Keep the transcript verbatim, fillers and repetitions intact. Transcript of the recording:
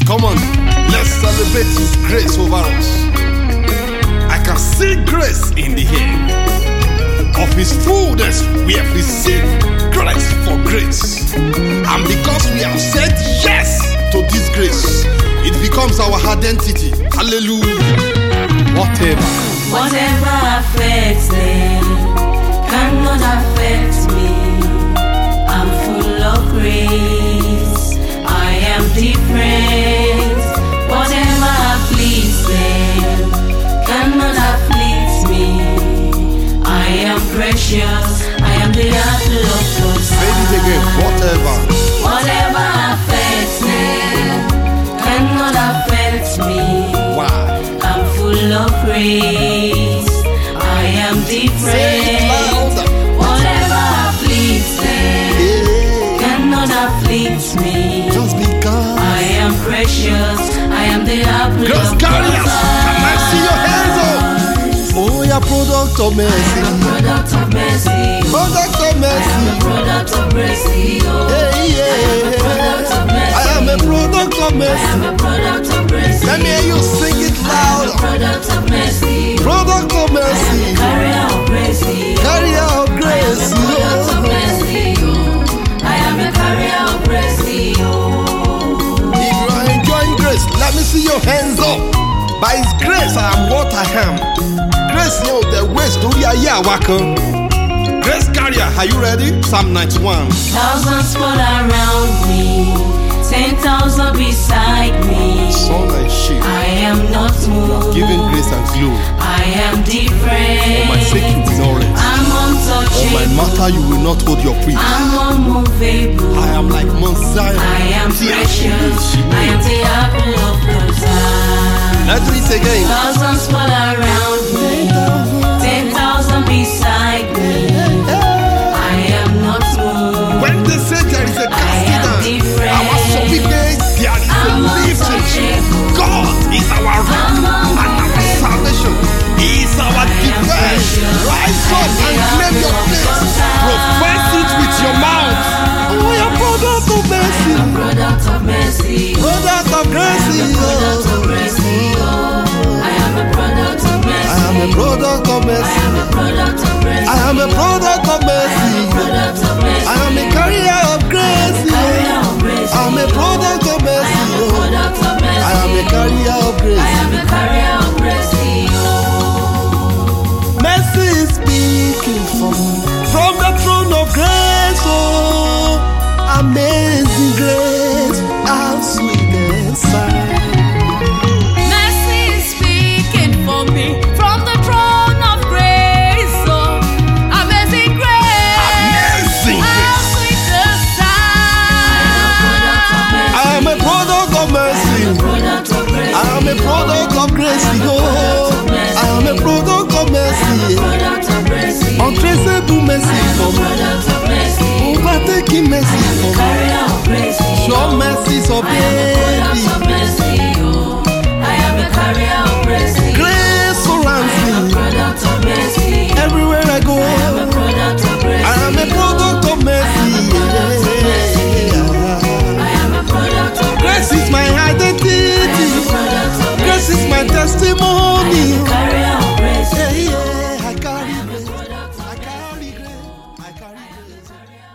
Come on, let's celebrate His grace over us. I can see grace in the air. Of His fullness we have received grace for grace. And because we have said yes to this grace, it becomes our identity. Hallelujah. Whatever Whatever affects them cannot affect me. I'm full of grace. I am different. Whatever afflicts them cannot afflict me. I am precious. I am the apple of God's eye. Say it again. Whatever Whatever affects them cannot affect me. Why? I'm full of grace. I am different. Whatever afflicts them Yeah. cannot afflict me. Just because. I am precious. I am the apple Grace of carriers, God's can I see your hands up? Oh, you're product of mercy. product of mercy. Product of I am mercy. a product of mercy. Oh. Hey, yeah. Product of mercy. I am a product of I am mercy. a product of mercy. Let me hear you sing it I am a loud. product of mercy. Product of mercy. Carrier of mercy. Carrier of grace. Product of mercy. Oh. I am a carrier of mercy. Oh. If you are enjoying grace, let me see your hands up. By His grace, I am what I am. Grace, you know, the ways to the aya waka. Grace carrier, are you ready? Psalm ninety-one. Thousands fall around me, ten thousand beside me. Son and sheep, I am not moved. giving grace and glory. I am different. For my sake, you will not rest. I'm On my untouchable. matter, you will not hold your peace. I'm unmovable. I am like Mount Zion. I am precious. I am the apple of God's eye. Let's do it again. Thousands fall around me, ten thousand beside me. I am not moved. When they say there is a I am casting down, different. our submission, there is a I'm lifting. untouchable. God is our rock I'm and our salvation. He is our defense. Rise up and claim your place. Profess it with your mouth. Oh, your product of mercy. Product of mercy. Product of grace. Product of mercy. Oh. I am a product of mercy. I am a product of I mercy. am a product of mercy. I am a product of mercy. Product of mercy. I am a carrier of grace. Carrier of mercy. I am a product of I mercy. am a product of mercy. I am a carrier of I grace. am a carrier of mercy. Oh. Mercy is speaking from from the throne of grace. Oh, amazing grace, how sweet the sound. Mercy is speaking for me from the throne of grace. Oh, amazing grace. Amazing How grace. sweet the sound. I am a product of mercy. Product of mercy. I am a product of grace. Oh, I am a product of mercy. Product of mercy. Untraceable mercy for me. Product of mercy. Overtaking mercy for me. Carrier of mercy. Sure mercies of Product baby. of mercy. Oh. I am a carrier of mercy. Grace surrounds me Product of mercy. everywhere I go. I am a product of mercy. I am a product of mercy. I am a product of Grace is my identity. product of Grace is my testimony. carrier of mercy. Yeah, yeah, I carry grace. I carry grace. I carry grace.